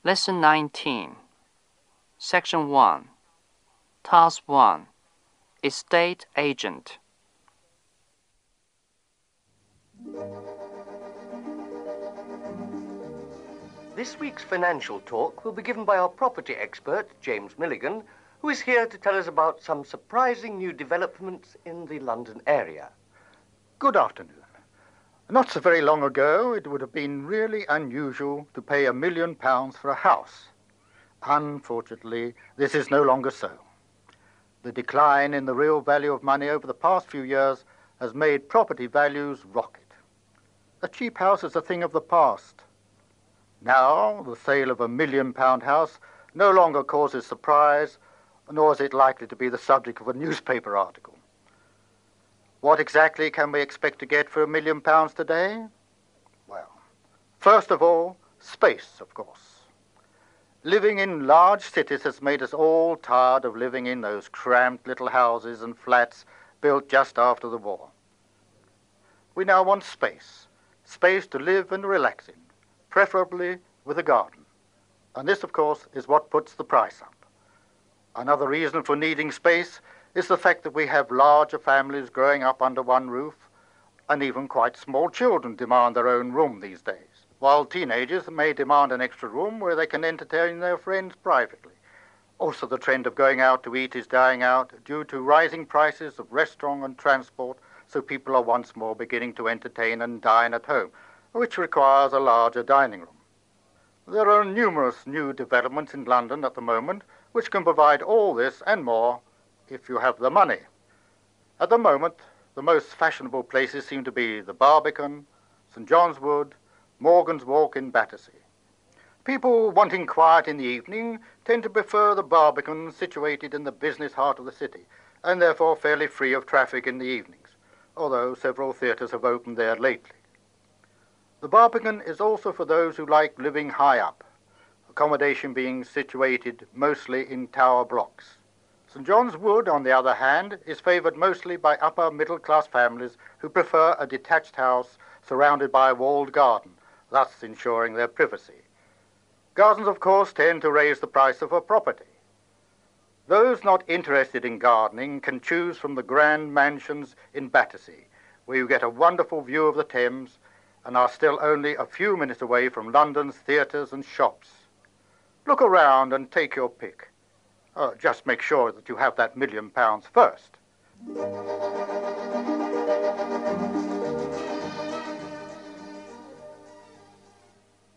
Lesson 19, Section 1, Task 1, Estate Agent. This week's financial talk will be given by our property expert, James Milligan, who is here to tell us about some surprising new developments in the London area. Good afternoon. Not so very long ago, it would have been really unusual to pay £1 million for a house. Unfortunately, this is no longer so. The decline in the real value of money over the past few years has made property values rocket. A cheap house is a thing of the past. Now, the sale of £1 million house no longer causes surprise, nor is it likely to be the subject of a newspaper article. What exactly can we expect to get for £1 million today? Well, first of all, space, of course. Living in large cities has made us all tired of living in those cramped little houses and flats built just after the war. We now want space to live and relax in, preferably with a garden. And this, of course, is what puts the price up. Another reason for needing space is the fact that we have larger families growing up under one roof, and even quite small children demand their own room these days, while teenagers may demand an extra room where they can entertain their friends privately. Also, the trend of going out to eat is dying out due to rising prices of restaurant and transport, so people are once more beginning to entertain and dine at home, which requires a larger dining room. There are numerous new developments in London at the moment which can provide all this and more if you have the money. At the moment, the most fashionable places seem to be the Barbican, St John's Wood, Morgan's Walk in Battersea. People wanting quiet in the evening tend to prefer the Barbican, situated in the business heart of the city, and therefore fairly free of traffic in the evenings, although several theatres have opened there lately. The Barbican is also for those who like living high up, accommodation being situated mostly in tower blocks. St John's Wood, on the other hand, is favoured mostly by upper middle-class families who prefer a detached house surrounded by a walled garden, thus ensuring their privacy. Gardens, of course, tend to raise the price of a property. Those not interested in gardening can choose from the grand mansions in Battersea, where you get a wonderful view of the Thames and are still only a few minutes away from London's theatres and shops. Look around and take your pick. Just make sure that you have that £1 million first.